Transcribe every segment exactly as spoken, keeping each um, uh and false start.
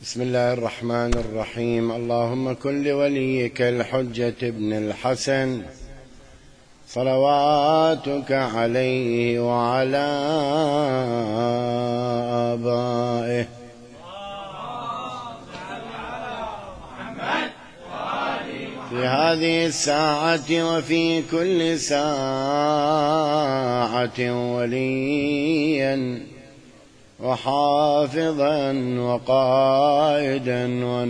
بسم الله الرحمن الرحيم. اللهم كن لوليك الحجة ابن الحسن صلواتك عليه وعلى آبائه في هذه الساعة وفي كل ساعة وليا وحافظا وقائدا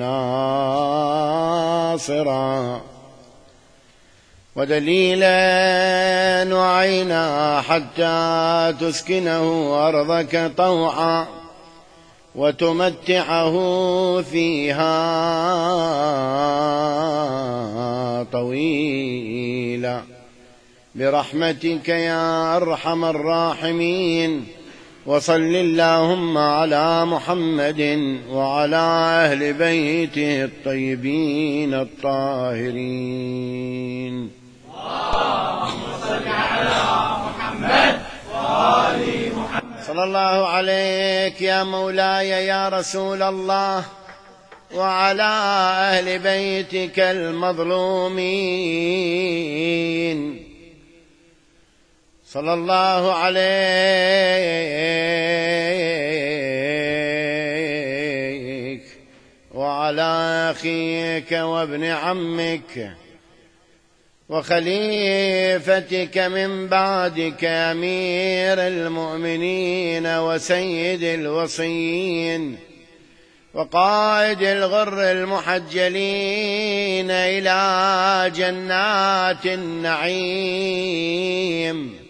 وناصرا ودليلا وعينا حتى تسكنه أرضك طوعا وتمتعه فيها طويلا برحمتك يا أرحم الراحمين. وصل اللهم على محمد وعلى أهل بيته الطيبين الطاهرين. اللهم صل على محمد وآل محمد. صلى الله عليك يا مولاي يا رسول الله وعلى أهل بيتك المظلومين. صلى الله عليك وعلى أخيك وابن عمك وخليفتك من بعدك أمير المؤمنين وسيد الوصيين وقائد الغر المحجلين إلى جنات النعيم.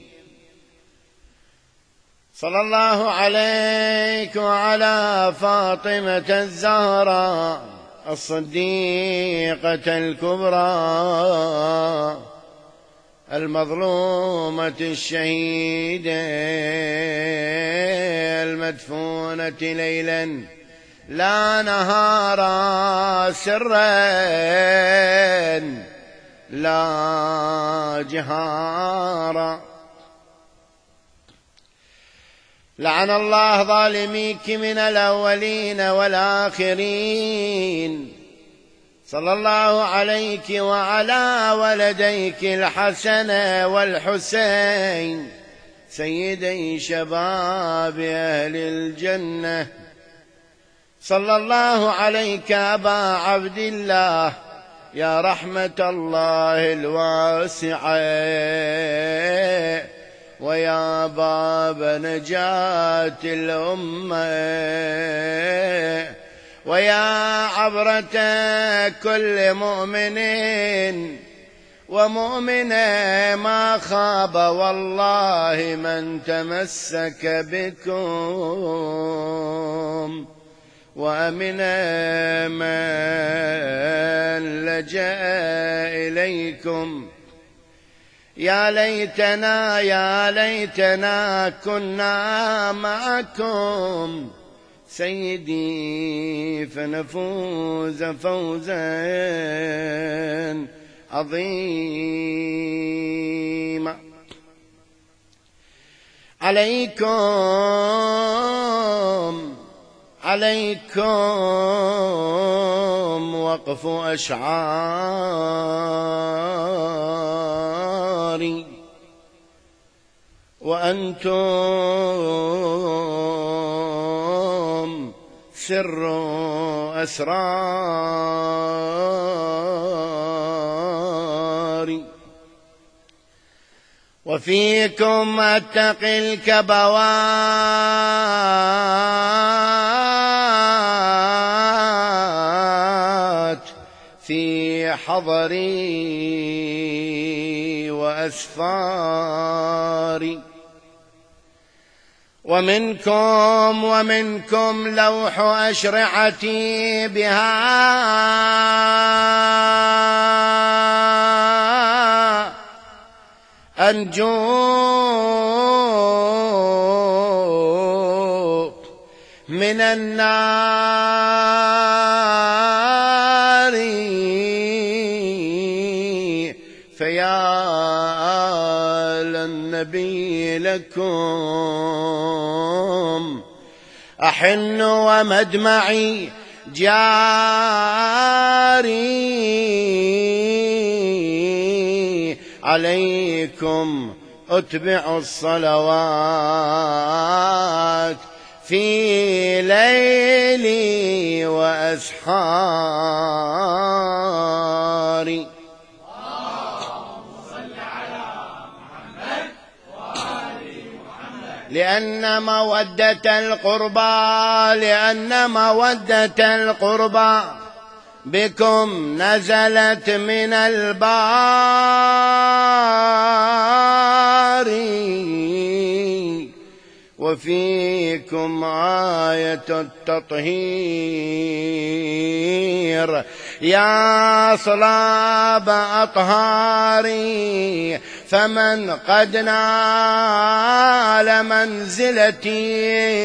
صلى الله عليك وعلى فاطمة الزهراء الصديقة الكبرى المظلومة الشهيدة المدفونة ليلا لا نهارا سرا لا جهارا. لعن الله ظالميك من الأولين والآخرين. صلى الله عليك وعلى ولديك الحسن والحسين سيدي شباب أهل الجنة. صلى الله عليك أبا عبد الله يا رحمة الله الواسعة ويا باب نجاة الأمة ويا عبرة كل مؤمن ومؤمنة ما خاب والله من تمسك بكم وأمن من لجأ إليكم. يا ليتنا يا ليتنا كنا معكم سيدي فنفوز فوزا عظيما. عليكم عليكم وقف أشعاري وأنتم سر أسراري وفيكم أتقي الكبوات في حضري وأسفاري. ومنكم ومنكم لوح أشرعتي بها أنجو من النار. فيا آل النبي لكم أحن ومدمعي جاري عليكم أتبعوا الصلوات في ليلي وأسحاري. لأن مودة القربى لأن مودة القربى بكم نزلت من الباري، وفيكم آية التطهير يا صلاب أطهاري، فمن قد نال منزلتي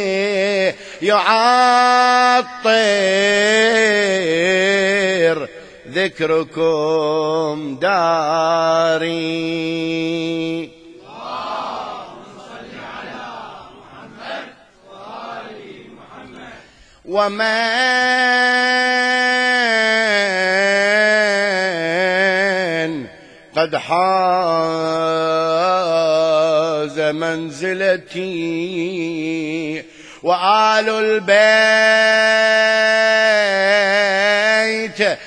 يعطر ذكركم داري. ومن قد حاز منزلتي وآل البيت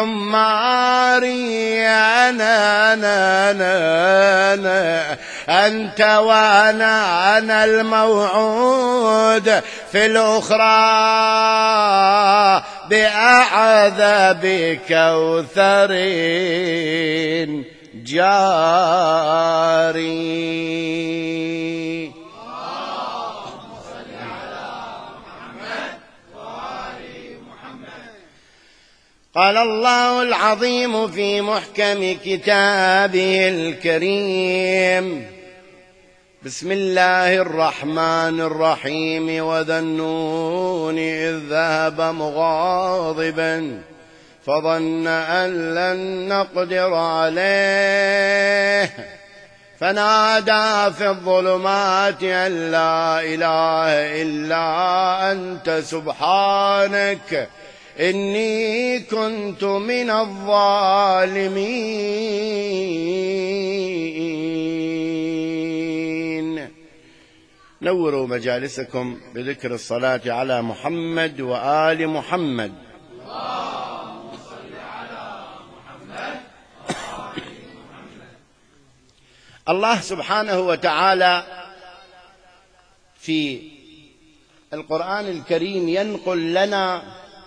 سماري، أنا أنا أنا أنا أنت وأنا أنا الموعود في الأخرى بأعذب كوثر جاري. قال الله العظيم في محكم كتابه الكريم: بسم الله الرحمن الرحيم. وذا النون إذ ذهب مغاضبا فظن أن لن نقدر عليه فنادى في الظلمات أن لا إله إلا أنت سبحانك إني كنت من الظالمين. نوروا مجالسكم بذكر الصلاة على محمد وآل محمد. اللهم صل على محمد وآل محمد. الله سبحانه وتعالى في القرآن الكريم ينقل لنا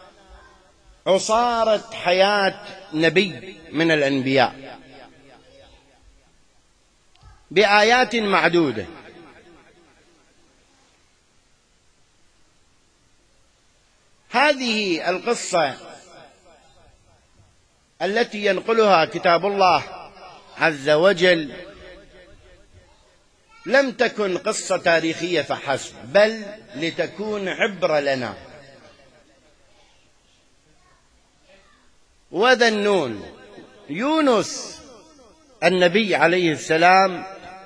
عصارة حياة نبي من الأنبياء بآيات معدودة. هذه القصة التي ينقلها كتاب الله عز وجل لم تكن قصة تاريخية فحسب، بل لتكون عبرة لنا. وذا النون، يونس النبي عليه السلام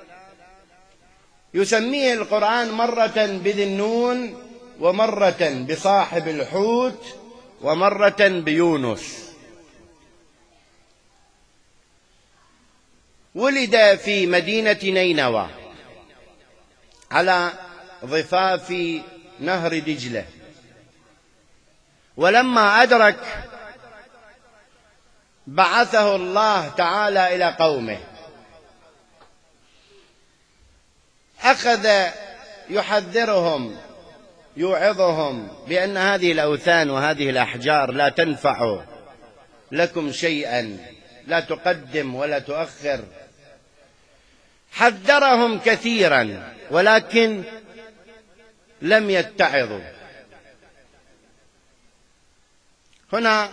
يسميه القرآن مرة بذي النون، ومرة بصاحب الحوت، ومرة بيونس. ولد في مدينة نينوى على ضفاف نهر دجلة، ولما أدرك بعثه الله تعالى إلى قومه، أخذ يحذرهم يوعظهم بأن هذه الأوثان وهذه الأحجار لا تنفع لكم شيئا، لا تقدم ولا تؤخر. حذرهم كثيرا ولكن لم يتعظوا. هنا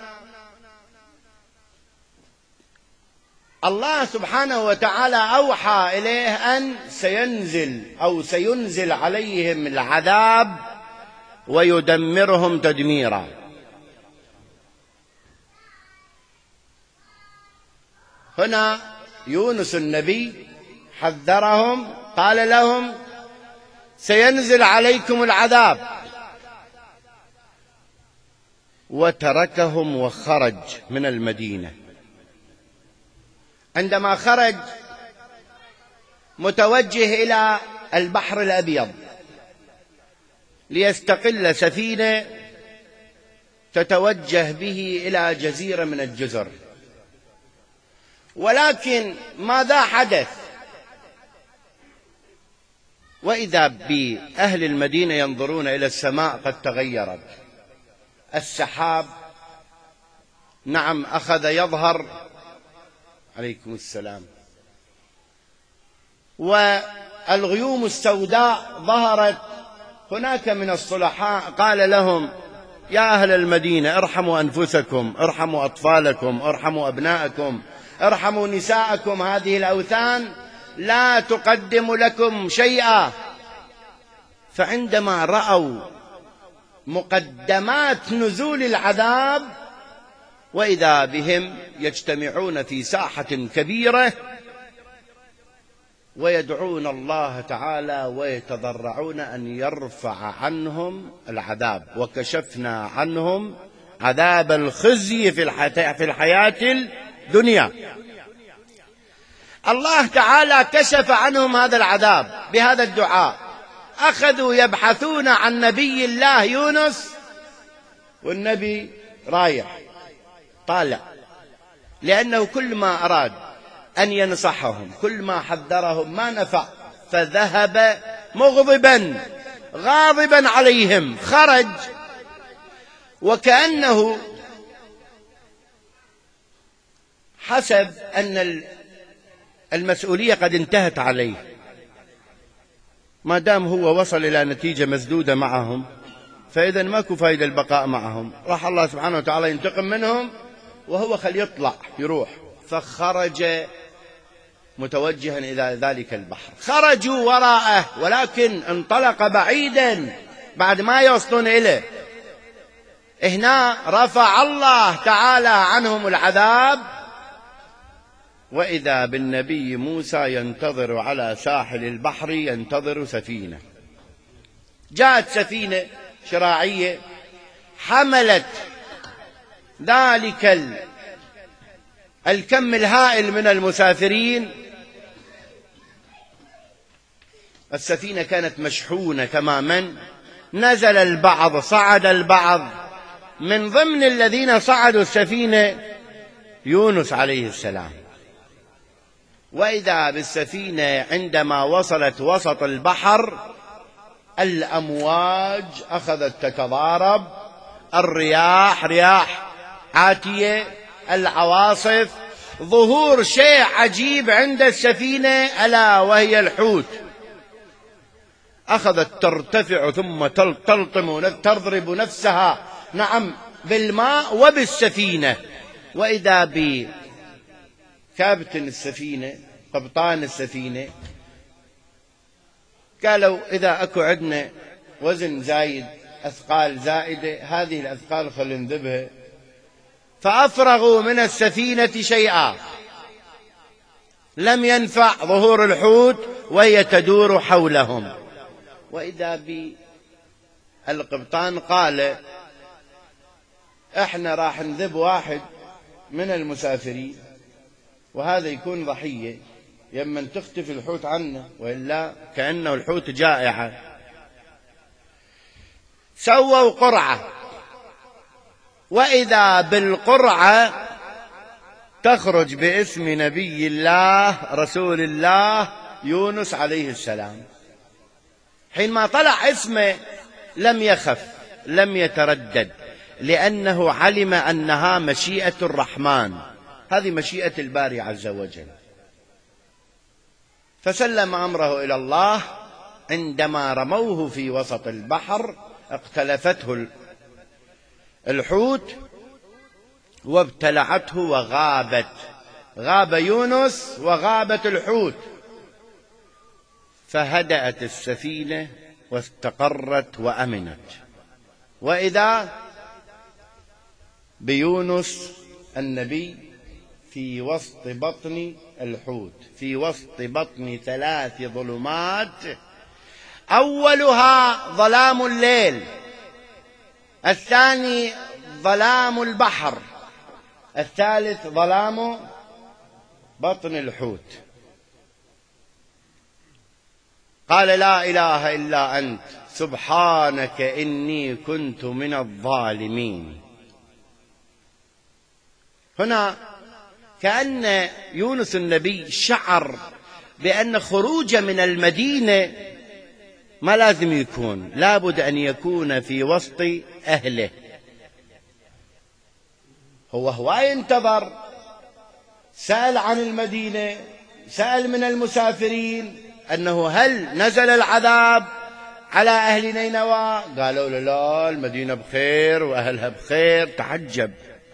الله سبحانه وتعالى أوحى إليه أن سينزل أو سينزل عليهم العذاب ويدمرهم تدميرا. هنا يونس النبي حذرهم، قال لهم سينزل عليكم العذاب، وتركهم وخرج من المدينة. عندما خرج متوجه إلى البحر الأبيض ليستقل سفينة تتوجه به إلى جزيرة من الجزر، ولكن ماذا حدث؟ وإذا بأهل المدينة ينظرون إلى السماء قد تغيرت، السحاب نعم أخذ يظهر، عليكم السلام، والغيوم السوداء ظهرت. هناك من الصلحاء قال لهم: يا أهل المدينة ارحموا أنفسكم، ارحموا أطفالكم، ارحموا أبناءكم، ارحموا نساءكم، هذه الأوثان لا تقدم لكم شيئا. فعندما رأوا مقدمات نزول العذاب وإذا بهم يجتمعون في ساحة كبيرة ويدعون الله تعالى ويتضرعون أن يرفع عنهم العذاب. وكشفنا عنهم عذاب الخزي في الحياة الدنيا. الله تعالى كشف عنهم هذا العذاب بهذا الدعاء. أخذوا يبحثون عن نبي الله يونس، والنبي رايح طالع، لأنه كل ما أراد أن ينصحهم، كل ما حذرهم ما نفع، فذهب مغضبا غاضبا عليهم. خرج وكأنه حسب أن المسؤولية قد انتهت عليه، ما دام هو وصل إلى نتيجة مسدودة معهم، فإذا ماكو فايدة البقاء معهم، راح الله سبحانه وتعالى ينتقم منهم، وهو خل يطلع يروح. فخرج متوجها إلى ذلك البحر. خرجوا وراءه، ولكن انطلق بعيدا بعد ما يوصلون إليه. هنا رفع الله تعالى عنهم العذاب، وإذا بالنبي موسى ينتظر على ساحل البحر، ينتظر سفينة. جاءت سفينة شراعية حملت ذلك الكم الهائل من المسافرين. السفينة كانت مشحونة تماما. نزل البعض، صعد البعض. من ضمن الذين صعدوا السفينة يونس عليه السلام. وإذا بالسفينة عندما وصلت وسط البحر الأمواج أخذت تتضارب، الرياح رياح عاتية، العواصف، ظهور شيء عجيب عند السفينة ألا وهي الحوت. أخذت ترتفع ثم تلطم تضرب نفسها نعم بالماء وبالسفينة. وإذا بكابتن السفينة قبطان السفينة قالوا: إذا أكو عندنا وزن زايد، أثقال زائدة، هذه الأثقال خلينا نذبها. فأفرغوا من السفينة شيئا، لم ينفع ظهور الحوت وهي تدور حولهم. وإذا بالقبطان قال: احنا راح نذب واحد من المسافرين، وهذا يكون ضحية يمن تختفي الحوت عنا، وإلا كأنه الحوت جائعة. سووا قرعة، وإذا بالقرعة تخرج باسم نبي الله رسول الله يونس عليه السلام. حينما طلع اسمه لم يخف، لم يتردد، لأنه علم أنها مشيئة الرحمن، هذه مشيئة الباري عز وجل. فسلم أمره إلى الله. عندما رموه في وسط البحر اقتلفته الحوت وابتلعته وغابت. غاب يونس وغابت الحوت، فهدأت السفينة واستقرت وأمنت. وإذا بيونس النبي في وسط بطن الحوت، في وسط بطن ثلاث ظلمات، أولها ظلام الليل، الثاني ظلام البحر، الثالث ظلام بطن الحوت. قال لا إله إلا أنت سبحانك إني كنت من الظالمين. هنا كأن يونس النبي شعر بأن خروج من المدينة ما لازم يكون، لابد أن يكون في وسط أهله. هو هواي انتظر، سأل عن المدينة، سأل من المسافرين أنه هل نزل العذاب على أهل نينوى؟ قالوا له لا، المدينة بخير وأهلها بخير. تعجب.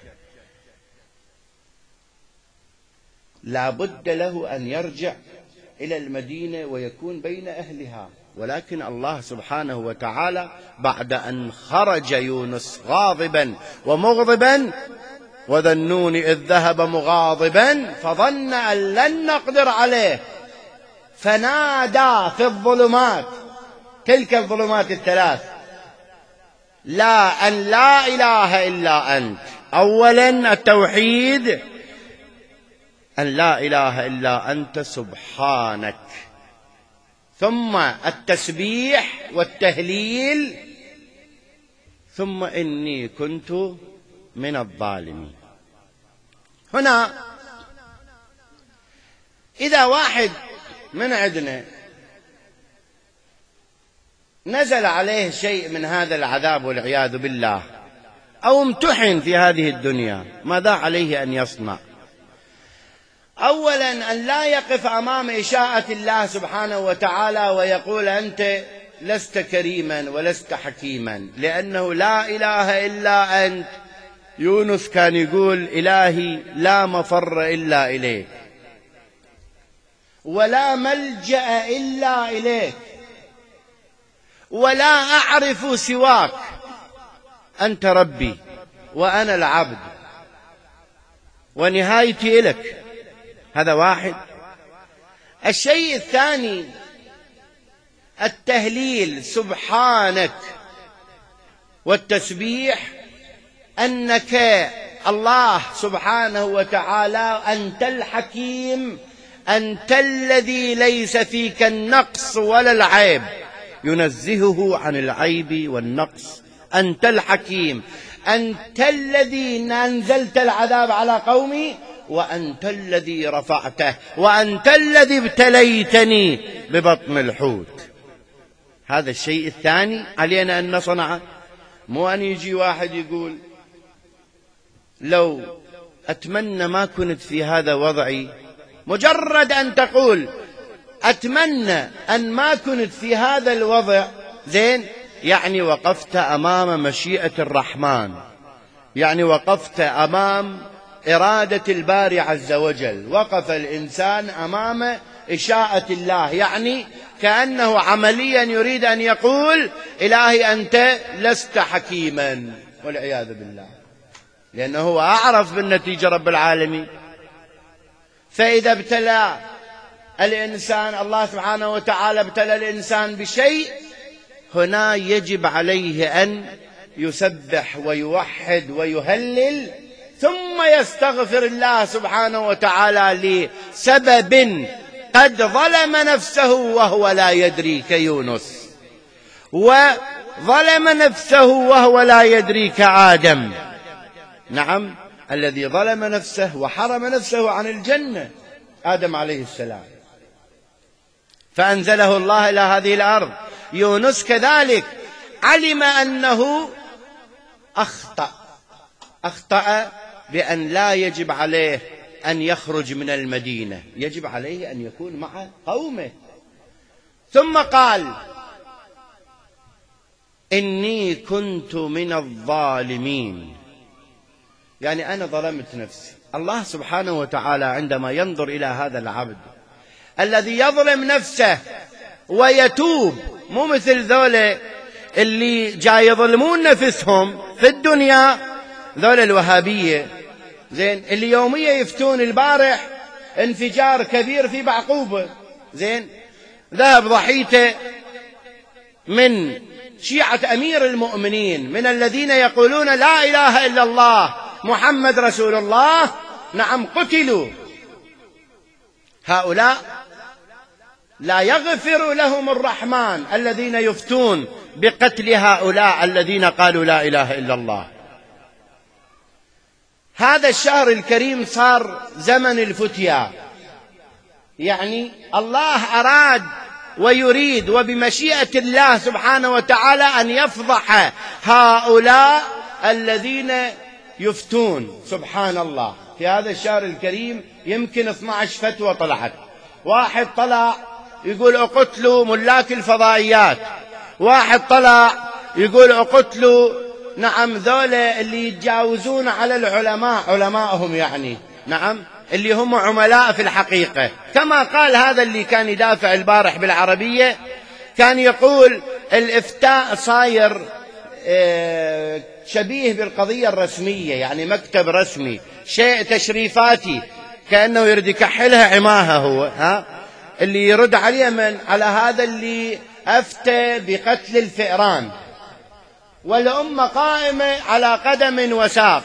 لا بد له أن يرجع إلى المدينة ويكون بين أهلها، ولكن الله سبحانه وتعالى بعد أن خرج يونس غاضبا ومغضبا وذا النون إذ ذهب مغاضبا فظن أن لن نقدر عليه فنادى في الظلمات، تلك الظلمات الثلاث، لا أن لا إله إلا أنت. أولا التوحيد، أن لا إله إلا أنت سبحانك، ثم التسبيح والتهليل، ثم إني كنت من الظالمين. هنا إذا واحد من عندنا نزل عليه شيء من هذا العذاب والعياذ بالله، أو امتحن في هذه الدنيا، ماذا عليه أن يصنع؟ أولا أن لا يقف أمام إشاءة الله سبحانه وتعالى ويقول أنت لست كريما ولست حكيما، لأنه لا إله إلا أنت. يونس كان يقول إلهي لا مفر إلا إليك، ولا ملجأ إلا إليك، ولا أعرف سواك، أنت ربي وأنا العبد ونهايتي إلك. هذا واحد. الشيء الثاني التهليل، سبحانك، والتسبيح، أنك الله سبحانه وتعالى أنت الحكيم، أنت الذي ليس فيك النقص ولا العيب، ينزهه عن العيب والنقص. أنت الحكيم، أنت الذي أنزلت العذاب على قومي، وأنت الذي رفعته، وأنت الذي ابتليتني ببطن الحوت. هذا الشيء الثاني علينا أن نصنعه. مو أن يجي واحد يقول لو أتمنى ما كنت في هذا وضعي، مجرد أن تقول أتمنى أن ما كنت في هذا الوضع، زين، يعني وقفت أمام مشيئة الرحمن، يعني وقفت أمام إرادة الباري عز وجل، وقف الإنسان أمام إشاءة الله، يعني كأنه عمليا يريد أن يقول إلهي أنت لست حكيما والعياذ بالله، لأنه هو أعرف بالنتيجة رب العالمين. فإذا ابتلى الإنسان، الله سبحانه وتعالى ابتلى الإنسان بشيء، هنا يجب عليه أن يسبح ويوحد ويهلل، ثم يستغفر الله سبحانه وتعالى لسبب قد ظلم نفسه وهو لا يدري كيونس، وظلم نفسه وهو لا يدري كآدم. نعم، الذي ظلم نفسه وحرم نفسه عن الجنة آدم عليه السلام، فأنزله الله إلى هذه الأرض. يونس كذلك علم أنه أخطأ أخطأ بأن لا يجب عليه أن يخرج من المدينة، يجب عليه أن يكون مع قومه. ثم قال إني كنت من الظالمين، يعني أنا ظلمت نفسي. الله سبحانه وتعالى عندما ينظر إلى هذا العبد الذي يظلم نفسه ويتوب، مو مثل ذولا اللي جاي يظلمون نفسهم في الدنيا، ذولا الوهابية، زين، اللي يوميا يفتون. البارح انفجار كبير في بعقوبة، زين، ذهب ضحيته من شيعة أمير المؤمنين من الذين يقولون لا إله إلا الله محمد رسول الله، نعم قتلوا. هؤلاء لا يغفر لهم الرحمن الذين يفتون بقتل هؤلاء الذين قالوا لا إله إلا الله. هذا الشهر الكريم صار زمن الفتيا، يعني الله أراد ويريد وبمشيئة الله سبحانه وتعالى أن يفضح هؤلاء الذين يفتون. سبحان الله، في هذا الشهر الكريم يمكن اثنتي عشرة فتوى طلعت. واحد طلع يقول اقتلوا ملاك الفضائيات، واحد طلع يقول اقتلوا نعم ذولا اللي يتجاوزون على العلماء، علماءهم يعني، نعم اللي هم عملاء في الحقيقة. كما قال هذا اللي كان يدافع البارح بالعربية، كان يقول الإفتاء صاير شبيه بالقضية الرسمية، يعني مكتب رسمي، شيء تشريفاتي، كأنه يريد يكحلها عماها هو، ها اللي يرد عليه من على هذا اللي أفتى بقتل الفئران، والأمة قائمة على قدم وساق،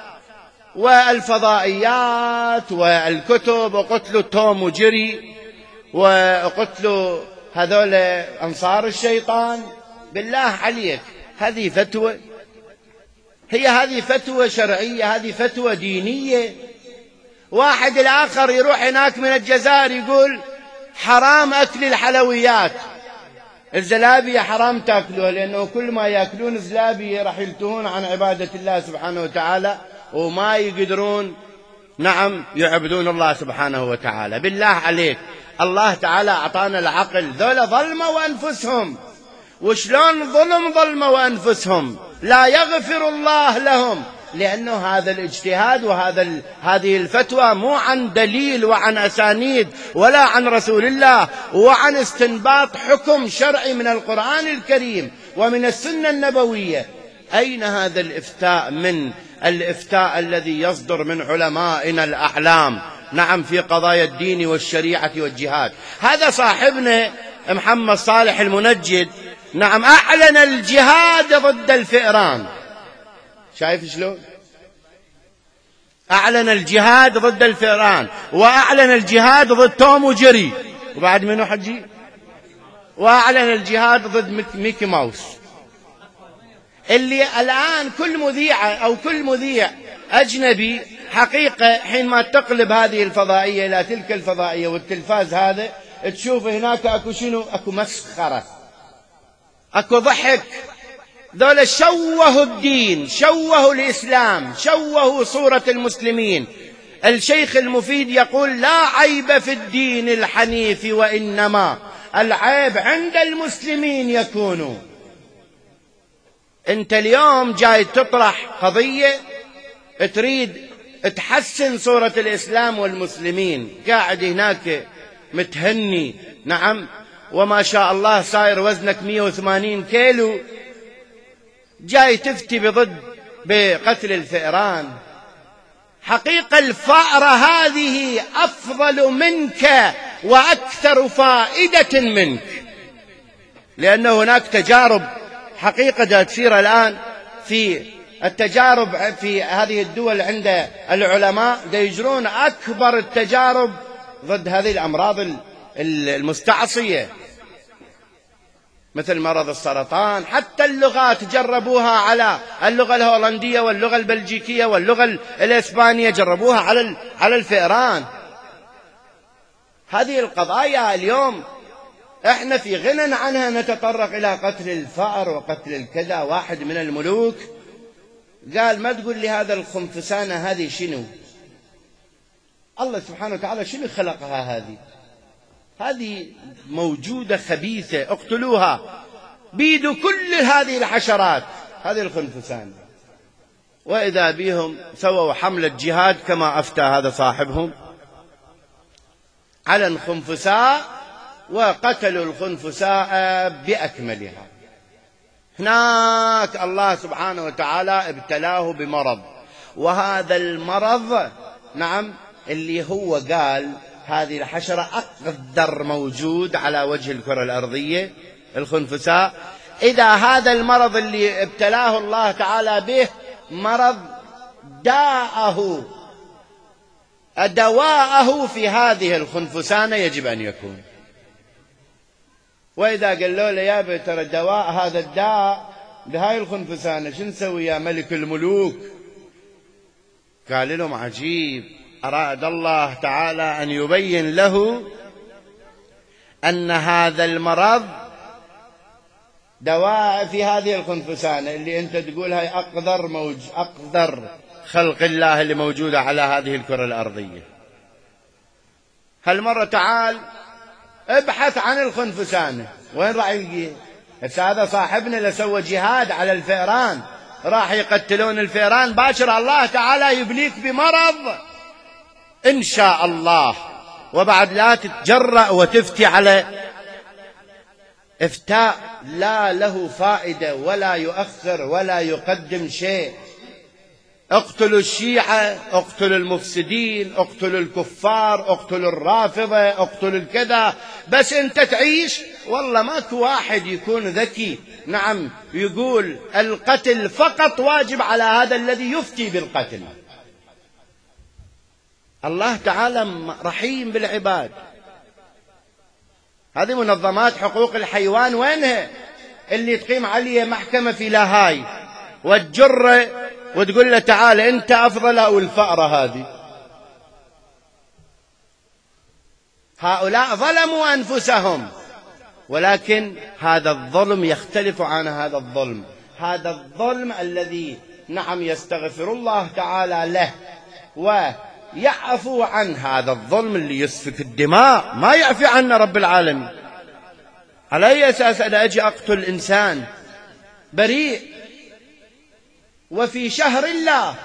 والفضائيات والكتب، وقتلوا توم وجيري، وقتلوا هذول أنصار الشيطان. بالله عليك، هذه فتوى؟ هي هذه فتوى شرعية؟ هذه فتوى دينية؟ واحد الآخر يروح هناك من الجزائر يقول حرام أكل الحلويات، الزلابية حرام تأكلوها، لأنه كل ما يأكلون زلابية راح يلتهون عن عبادة الله سبحانه وتعالى، وما يقدرون نعم يعبدون الله سبحانه وتعالى. بالله عليك، الله تعالى أعطانا العقل، ذولا ظلموا أنفسهم، وشلون ظلم ظلموا أنفسهم، لا يغفر الله لهم، لأنه هذا الاجتهاد وهذا هذه الفتوى مو عن دليل وعن أسانيد ولا عن رسول الله، وعن استنباط حكم شرعي من القرآن الكريم ومن السنة النبوية. أين هذا الإفتاء من الإفتاء الذي يصدر من علمائنا الأعلام، نعم في قضايا الدين والشريعة والجهاد؟ هذا صاحبنا محمد صالح المنجد، نعم أعلن الجهاد ضد الفئران. شايف شلون؟ أعلن الجهاد ضد الفئران، وأعلن الجهاد ضد توم وجيري، وبعد منه حجي، وأعلن الجهاد ضد ميكي ماوس، اللي الآن كل مذيعة أو كل مذيع أجنبي حقيقة حينما تقلب هذه الفضائية إلى تلك الفضائية والتلفاز هذا، تشوف هناك أكو شنو؟ أكو مسخرة، أكو ضحك. ذولا شوهوا الدين، شوهوا الإسلام، شوهوا صورة المسلمين. الشيخ المفيد يقول لا عيب في الدين الحنيف، وإنما العيب عند المسلمين يكون. أنت اليوم جاي تطرح قضية تريد تحسن صورة الإسلام والمسلمين، قاعد هناك متهني، نعم وما شاء الله صاير وزنك مئة وثمانين كيلو، جاي تفتي بضد بقتل الفئران. حقيقة الفأرة هذه أفضل منك وأكثر فائدة منك، لأن هناك تجارب حقيقة تصير الآن في التجارب في هذه الدول عند العلماء، يجرون أكبر التجارب ضد هذه الأمراض المستعصية مثل مرض السرطان. حتى اللغات جربوها على اللغة الهولندية واللغة البلجيكية واللغة الإسبانية، جربوها على على الفئران. هذه القضايا اليوم احنا في غنى عنها، نتطرق إلى قتل الفأر وقتل الكذا. واحد من الملوك قال ما تقول لي هذا الخنفسانة هذه شنو؟ الله سبحانه وتعالى شنو خلقها؟ هذه هذه موجودة خبيثة، اقتلوها، بيدوا كل هذه الحشرات، هذه الخنفسان. وإذا بهم سووا حملة جهاد كما أفتى هذا صاحبهم على الخنفساء، وقتلوا الخنفساء بأكملها. هناك الله سبحانه وتعالى ابتلاه بمرض، وهذا المرض نعم اللي هو قال هذه الحشرة أقدر موجود على وجه الكرة الأرضية، الخنفساء، إذا هذا المرض اللي ابتلاه الله تعالى به مرض داءه دواءه في هذه الخنفسانة يجب أن يكون. وإذا قالوا له يا ابي ترى دواء هذا الداء بهاي الخنفسانة شو نسوي يا ملك الملوك؟ قال لهم عجيب، أراد الله تعالى أن يبين له أن هذا المرض دواء في هذه الخنفسانة اللي أنت تقول هاي أقدر موج أقدر خلق الله اللي موجودة على هذه الكرة الأرضية. هالمرة تعال ابحث عن الخنفسانة، وين راح يلقيه؟ هسه هذا صاحبنا لسوى جهاد على الفئران، راح يقتلون الفئران، باكر الله تعالى يبليك بمرض إن شاء الله، وبعد لا تتجرأ وتفتي على افتاء لا له فائدة ولا يؤخر ولا يقدم شيء. اقتلوا الشيعة، اقتلوا المفسدين، اقتلوا الكفار، اقتلوا الرافضة، اقتلوا الكذا، بس انت تعيش. والله ماكو واحد يكون ذكي نعم يقول القتل فقط واجب على هذا الذي يفتي بالقتل. الله تعالى رحيم بالعباد. هذه منظمات حقوق الحيوان وينها اللي تقيم عليه محكمة في لاهاي وتجره وتقول له تعال أنت أفضل أو الفأرة هذه؟ هؤلاء ظلموا أنفسهم، ولكن هذا الظلم يختلف عن هذا الظلم. هذا الظلم الذي نعم يستغفر الله تعالى له ويعفو عن هذا الظلم اللي يسفك الدماء، ما يعفي عنا رب العالمين. على أي أساس أنا أجي أقتل إنسان بريء وفي شهر الله؟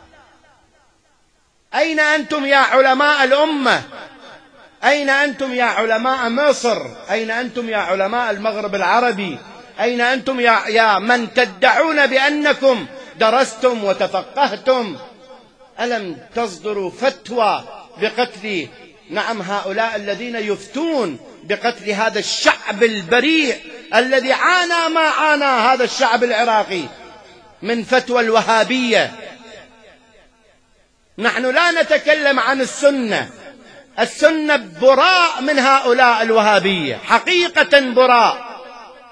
أين أنتم يا علماء الأمة؟ أين أنتم يا علماء مصر؟ أين أنتم يا علماء المغرب العربي؟ أين أنتم يا, يا من تدعون بأنكم درستم وتفقهتم؟ ألم تصدروا فتوى بقتل نعم هؤلاء الذين يفتون بقتل هذا الشعب البريء الذي عانى ما عانى هذا الشعب العراقي من فتوى الوهابية؟ نحن لا نتكلم عن السنة، السنة براء من هؤلاء الوهابية، حقيقة براء.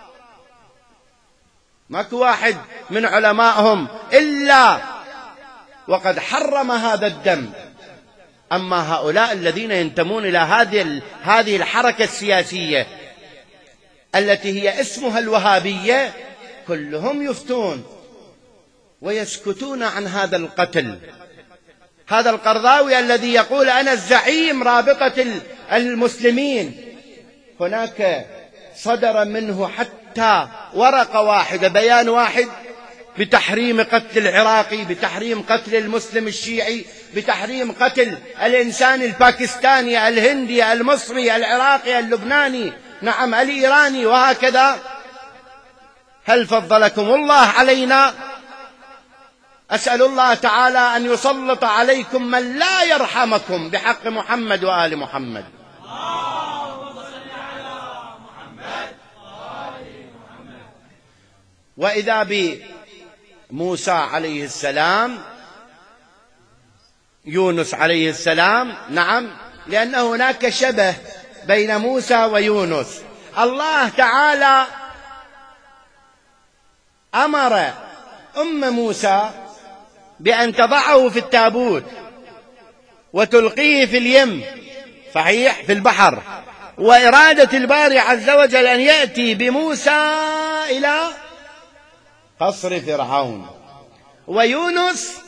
ماكو واحد من علمائهم إلا وقد حرم هذا الدم. أما هؤلاء الذين ينتمون إلى هذه هذه الحركة السياسية التي هي اسمها الوهابية كلهم يفتون ويسكتون عن هذا القتل. هذا القرضاوي الذي يقول أنا الزعيم رابطة المسلمين، هناك صدر منه حتى ورقة واحدة بيان واحد بتحريم قتل العراقي، بتحريم قتل المسلم الشيعي، بتحريم قتل الإنسان الباكستاني الهندي المصري العراقي اللبناني نعم الإيراني وهكذا. هل فضلكم الله علينا؟ أسأل الله تعالى أن يسلط عليكم من لا يرحمكم بحق محمد وآل محمد. اللهم صل على محمد وآل محمد. وإذا بموسى عليه السلام، يونس عليه السلام، نعم لأن هناك شبه بين موسى ويونس. الله تعالى أمر أم موسى بأن تضعه في التابوت وتلقيه في اليم، صحيح في البحر، وإرادة الباري عز وجل أن يأتي بموسى إلى قصر فرعون. ويونس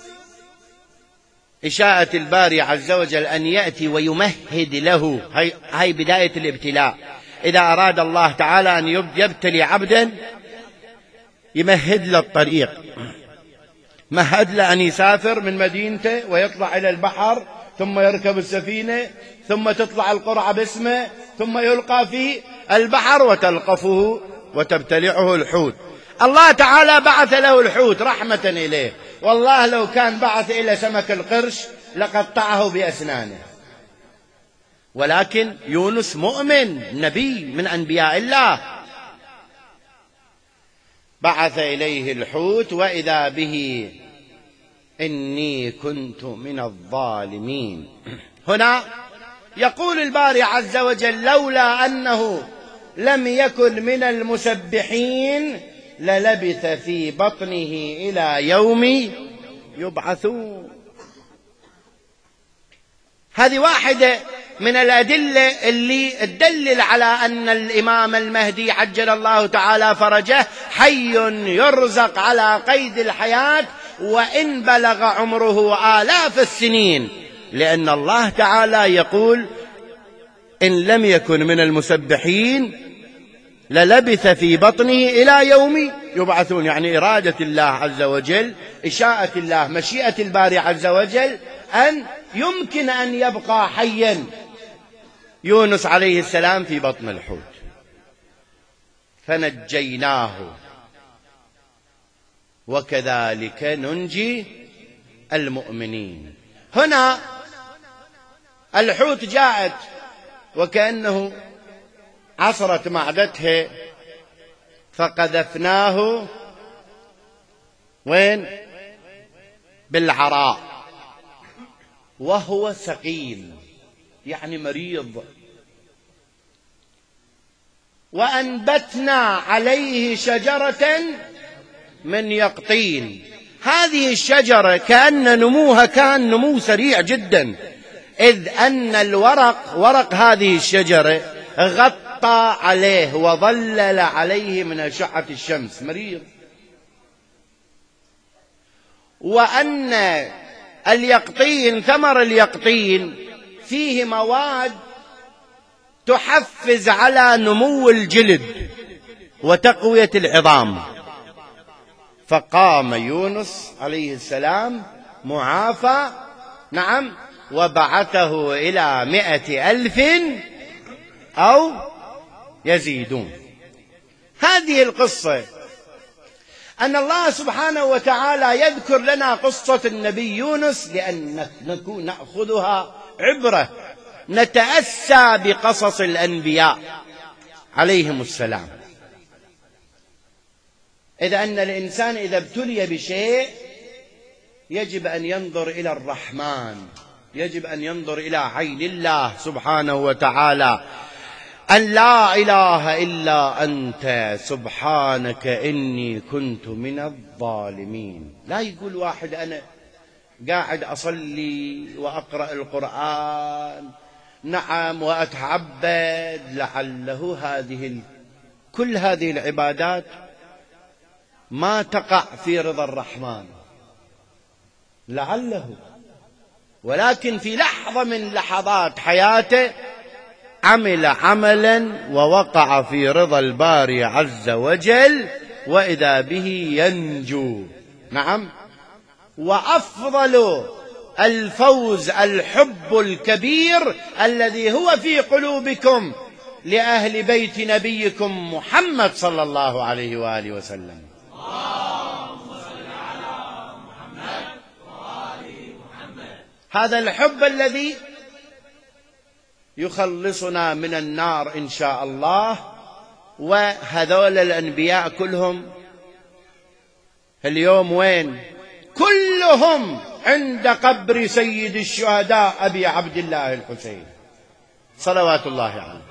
إشاءة الباري عز وجل أن يأتي ويمهد له، هاي, هاي بداية الابتلاء. إذا أراد الله تعالى أن يبتلي عبدا يمهد له الطريق، مهد له أن يسافر من مدينته ويطلع إلى البحر، ثم يركب السفينة، ثم تطلع القرعة باسمه، ثم يلقى في البحر وتلقفه وتبتلعه الحوت. الله تعالى بعث له الحوت رحمة إليه، والله لو كان بعث إلى سمك القرش لقطعه بأسنانه. ولكن يونس مؤمن، نبي من أنبياء الله، بعث إليه الحوت وإذا به إني كنت من الظالمين. هنا يقول الباري عز وجل: لولا أنه لم يكن من المسبحين للبث في بطنه إلى يوم يبعثون. هذه واحدة من الأدلة اللي تدلل على أن الإمام المهدي عجل الله تعالى فرجه حي يرزق على قيد الحياة وإن بلغ عمره آلاف السنين، لأن الله تعالى يقول: إن لم يكن من المسبحين للبث في بطنه إلى يوم يبعثون. يعني إرادة الله عز وجل، إشاءة الله، مشيئة الباري عز وجل أن يمكن أن يبقى حيا يونس عليه السلام في بطن الحوت، فنجيناه وكذلك ننجي المؤمنين. هنا الحوت جاءت وكأنه عصرت معدتها فقذفناه وين؟ بالعراء وهو سقيم، يعني مريض، وأنبتنا عليه شجرة من يقطين. هذه الشجرة كأن نموها كان نمو سريع جدا، إذ أن الورق ورق هذه الشجرة غطى عليه وظلل عليه من أشعة الشمس، مريض. وأن اليقطين، ثمر اليقطين فيه مواد تحفز على نمو الجلد وتقوية العظام. فقام يونس عليه السلام معافى، نعم، وبعثه إلى مئة ألف أو يزيدون. هذه القصة أن الله سبحانه وتعالى يذكر لنا قصة النبي يونس لأن نكون نأخذها عبرة، نتأسى بقصص الأنبياء عليهم السلام. إذا أن الإنسان إذا ابتلي بشيء يجب أن ينظر إلى الرحمن، يجب أن ينظر إلى عين الله سبحانه وتعالى، أن لا إله إلا أنت سبحانك إني كنت من الظالمين. لا يقول واحد أنا قاعد أصلي وأقرأ القرآن، نعم، وأتعبد، لعله هذه كل هذه العبادات ما تقع في رضا الرحمن، لعله، ولكن في لحظة من لحظات حياته عمل عملا ووقع في رضا الباري عز وجل وإذا به ينجو. نعم. وأفضل الفوز الحب الكبير الذي هو في قلوبكم لأهل بيت نبيكم محمد صلى الله عليه وآله وسلم. اللهم صل على محمد وآل محمد. هذا الحب الذي يخلصنا من النار إن شاء الله. وهذول الأنبياء كلهم اليوم وين؟ كلهم عند قبر سيد الشهداء أبي عبد الله الحسين صلوات الله عليه.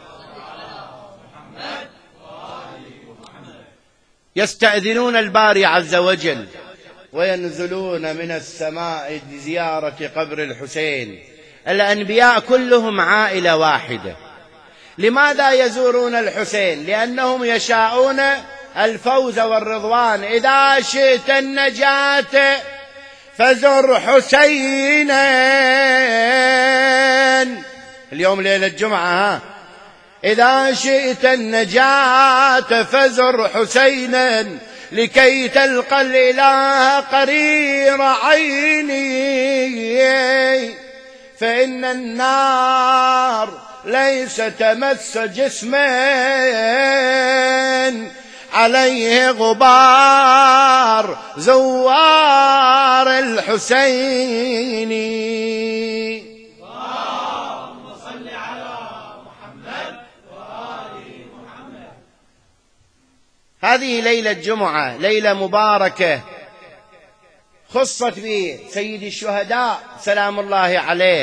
يستأذنون الباري عز وجل وينزلون من السماء لزيارة قبر الحسين. الأنبياء كلهم عائلة واحدة. لماذا يزورون الحسين؟ لأنهم يشاءون الفوز والرضوان. إذا شئت النجاة فزر حسينا. اليوم ليلة الجمعة، ها؟ إذا شئت النجاة فزر حسينا لكي تلقى الإله قرير عيني، فإن النار ليس تمس جسما عليه غبار زوار الحسين. اللهم صل على محمد وآل محمد. هذه ليلة جمعة، ليلة مباركة خصت بسيد الشهداء سلام الله عليه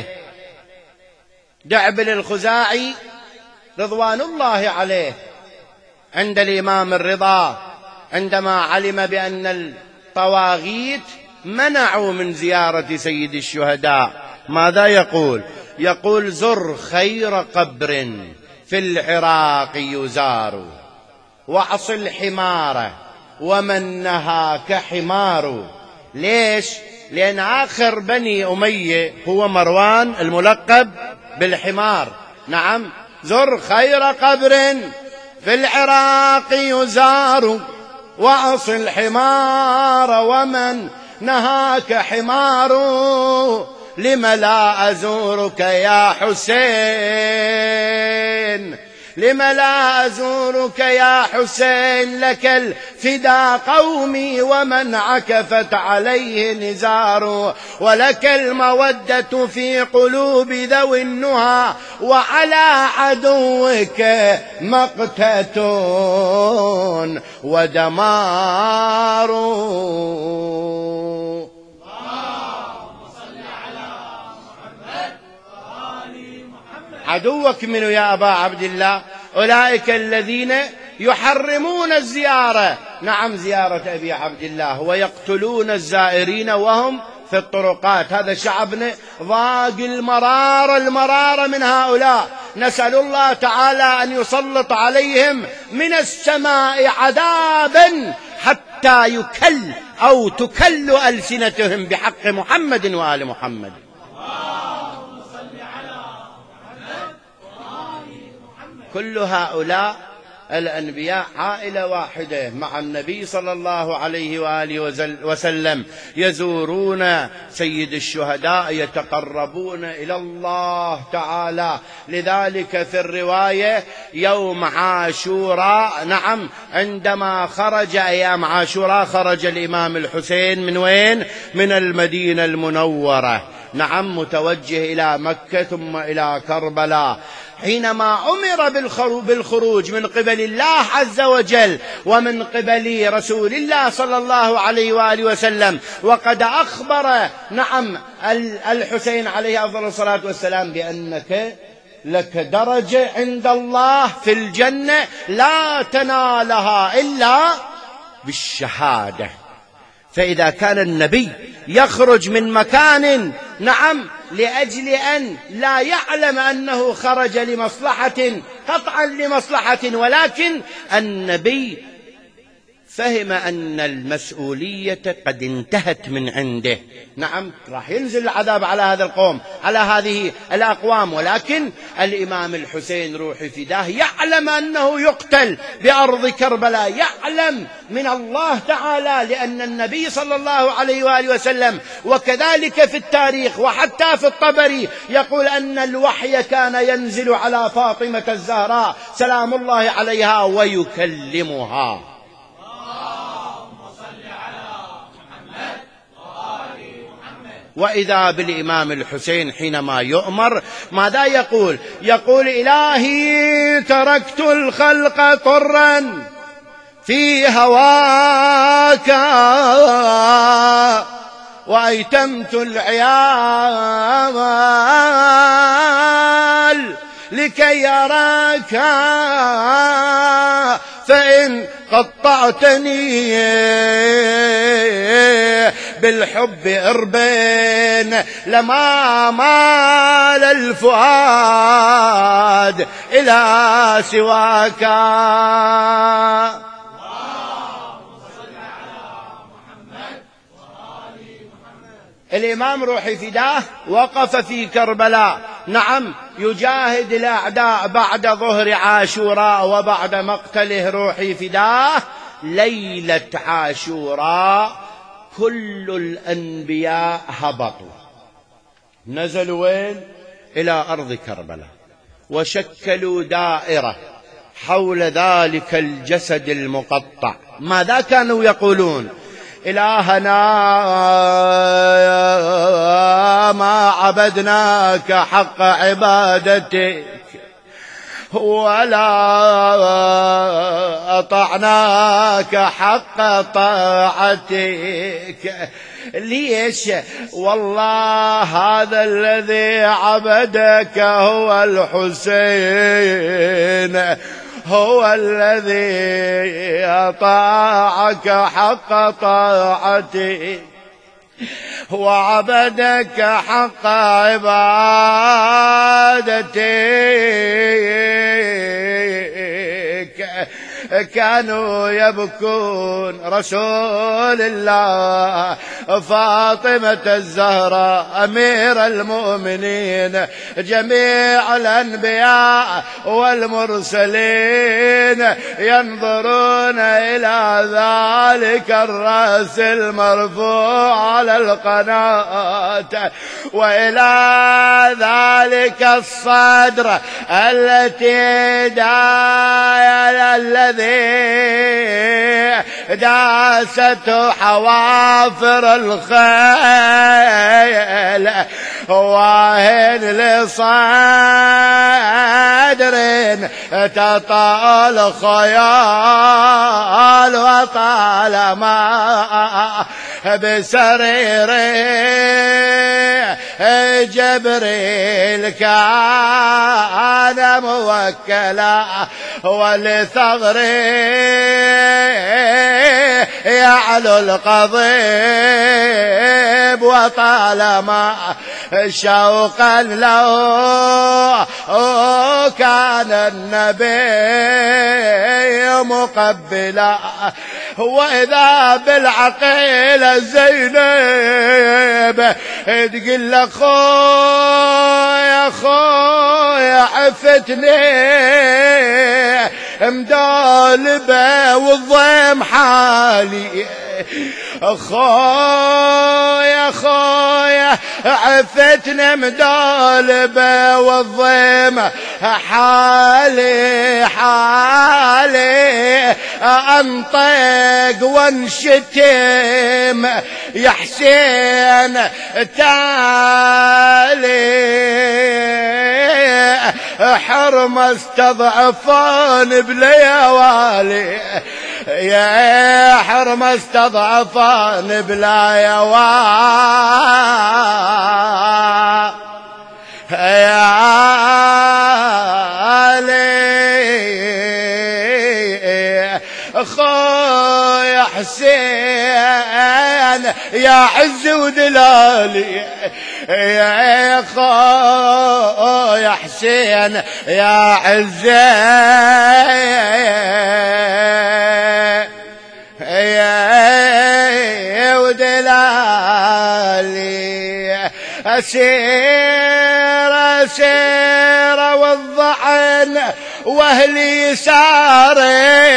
دعبل الخزاعي رضوان الله عليه عند الإمام الرضا عندما علم بأن الطواغيت منعوا من زيارة سيد الشهداء. ماذا يقول؟ يقول: زر خير قبر في العراق يزار، واعص الحمار ومن نهاك حمار. ليش؟ لأن آخر بني أمية هو مروان الملقب بالحمار. نعم، زر خير قبر في العراق يزار، واعص الحمار ومن نهاك حمار. لم لا أزورك يا حسين، لم لا أزورك يا حسين، لك الفدا قومي ومن عكفت عليه نزار. ولك المودة في قلوب ذوي النهى، وعلى عدوك مقتة ودمار. عدوك منه يا أبا عبد الله؟ أولئك الذين يحرمون الزيارة، نعم زيارة أبي عبد الله، ويقتلون الزائرين وهم في الطرقات. هذا شعبنا ضاق المرار المرار من هؤلاء. نسأل الله تعالى أن يسلط عليهم من السماء عذابا حتى يكل أو تكل ألسنتهم بحق محمد وآل محمد. كل هؤلاء الأنبياء عائلة واحدة مع النبي صلى الله عليه وآله وسلم، يزورون سيد الشهداء، يتقربون إلى الله تعالى. لذلك في الرواية يوم عاشوراء، نعم عندما خرج أيام عاشوراء خرج الإمام الحسين من وين؟ من المدينة المنورة، نعم متوجه إلى مكة ثم إلى كربلاء. حينما أمر بالخروج من قبل الله عز وجل ومن قبل رسول الله صلى الله عليه وآله وسلم، وقد أخبر نعم الحسين عليه أفضل الصلاة والسلام بأنك لك درجة عند الله في الجنة لا تنالها إلا بالشهادة. فإذا كان النبي يخرج من مكان نعم لأجل أن لا يعلم أنه خرج لمصلحة، قطعا لمصلحة، ولكن النبي فهم أن المسؤولية قد انتهت من عنده. نعم راح ينزل العذاب على هذا القوم، على هذه الأقوام، ولكن الإمام الحسين روح فداه يعلم أنه يقتل بأرض كربلاء، يعلم من الله تعالى، لأن النبي صلى الله عليه وآله وسلم وكذلك في التاريخ وحتى في الطبري يقول أن الوحي كان ينزل على فاطمة الزهراء سلام الله عليها ويكلمها. وإذا بالإمام الحسين حينما يؤمر ماذا يقول؟ يقول: إلهي تركت الخلق طرا في هواك وأيتمت العيال لكي يراك، فإن قطعتني بالحب إربين لما مال الفؤاد إلى سواك. الإمام روحي فداه وقف في كربلاء، نعم يجاهد الأعداء بعد ظهر عاشوراء وبعد مقتله روحي فداه. ليلة عاشوراء كل الأنبياء هبطوا، نزلوا وين؟ إلى أرض كربلاء، وشكلوا دائرة حول ذلك الجسد المقطع. ماذا كانوا يقولون؟ إلهنا ما عبدناك حق عبادتك، ولا أطعناك حق طاعتك. ليش؟ والله هذا الذي عبدك هو الحسين، هو الذي أطاعك حق طاعتك وعبدك حق عبادتك. كانوا يبكون رسول الله فاطمة الزهراء أمير المؤمنين جميع الأنبياء والمرسلين ينظرون إلى ذلك الرأس المرفوع على القناة وإلى ذلك الصدر التي داية الذي داسته حوافر الخيل واهن لصدر تطال خيال وطالما بسريره جبريل كان موكلا ولثغره يعلو القضيب وطالما شوقا له كان النبي مقبلا وإذا بالعقيلة زينب تقول له خويا خويا عفتني مدالبة والضيم حالي خويا خويا عفتنا مدالبة والضيم حالي حالي انطق وانشتم يا حسين تالي حرم استضعفان بليوالي يا حرم استضعفان بلا يوال يا علي خويا حسين يا عز ودلالي يا خويا حسين يا عز يا ودلالي أسير أسير والضعن واهلي يساري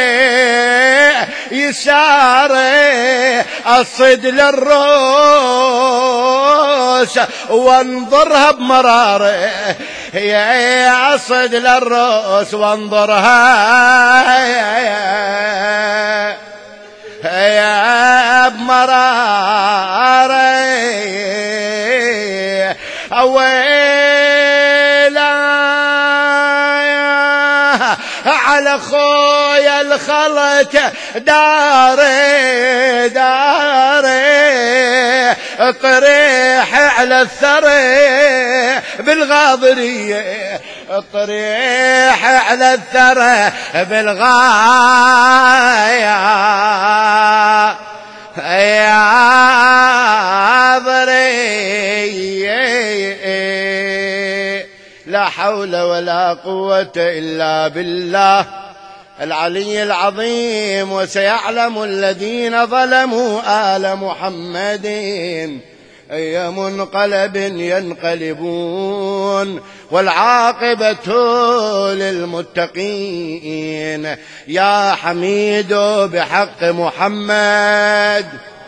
يساري اصد للروس وانظرها بمراري يا اصد للروس وانظرها يا بمراري اويلا على خويا الخلط داري داري طريح على الثرى بالغاضرية طريح على الثرى بالغاية يا ضري لا حول ولا قوة إلا بالله العلي العظيم. وسيعلم الذين ظلموا آل محمد أي منقلب ينقلبون والعاقبة للمتقين. يا حميد بحق محمد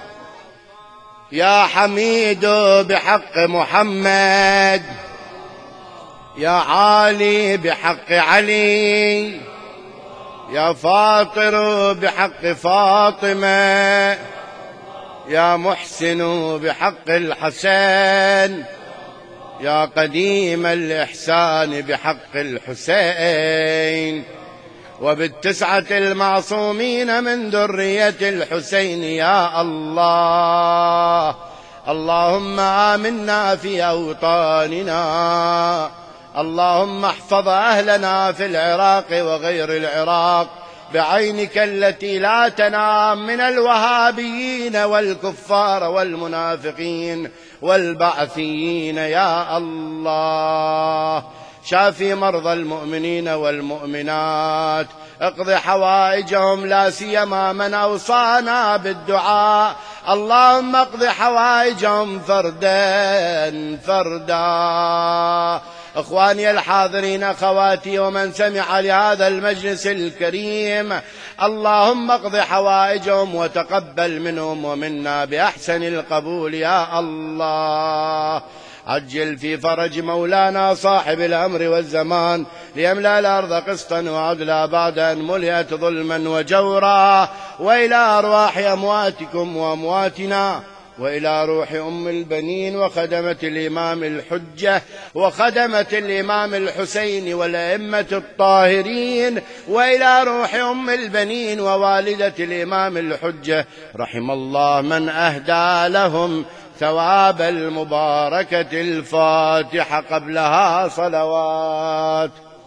يا حميد بحق محمد يا عالي بحق علي يا فاطر بحق فاطمة يا محسن بحق الحسن يا قديم الإحسان بحق الحسين وبالتسعة المعصومين من ذرية الحسين يا الله. اللهم آمنا في أوطاننا، اللهم احفظ أهلنا في العراق وغير العراق بعينك التي لا تنام من الوهابيين والكفار والمنافقين والبعثيين يا الله. شافي مرضى المؤمنين والمؤمنات، اقض حوائجهم لا سيما من أوصانا بالدعاء. اللهم اقض حوائجهم فردا فردا. اخواني الحاضرين، اخواتي ومن سمع لهذا المجلس الكريم، اللهم اقض حوائجهم وتقبل منهم ومنا بأحسن القبول يا الله. عجل في فرج مولانا صاحب الأمر والزمان ليملأ الأرض قسطا وعدلا بعد أن ملئت ظلما وجورا. وإلى أرواح أمواتكم وأمواتنا، وإلى روح أم البنين وخدمة الإمام الحجة وخدمة الإمام الحسين والأئمة الطاهرين، وإلى روح أم البنين ووالدة الإمام الحجة، رحم الله من أهدى لهم ثواب المباركة الفاتحة قبلها صلوات.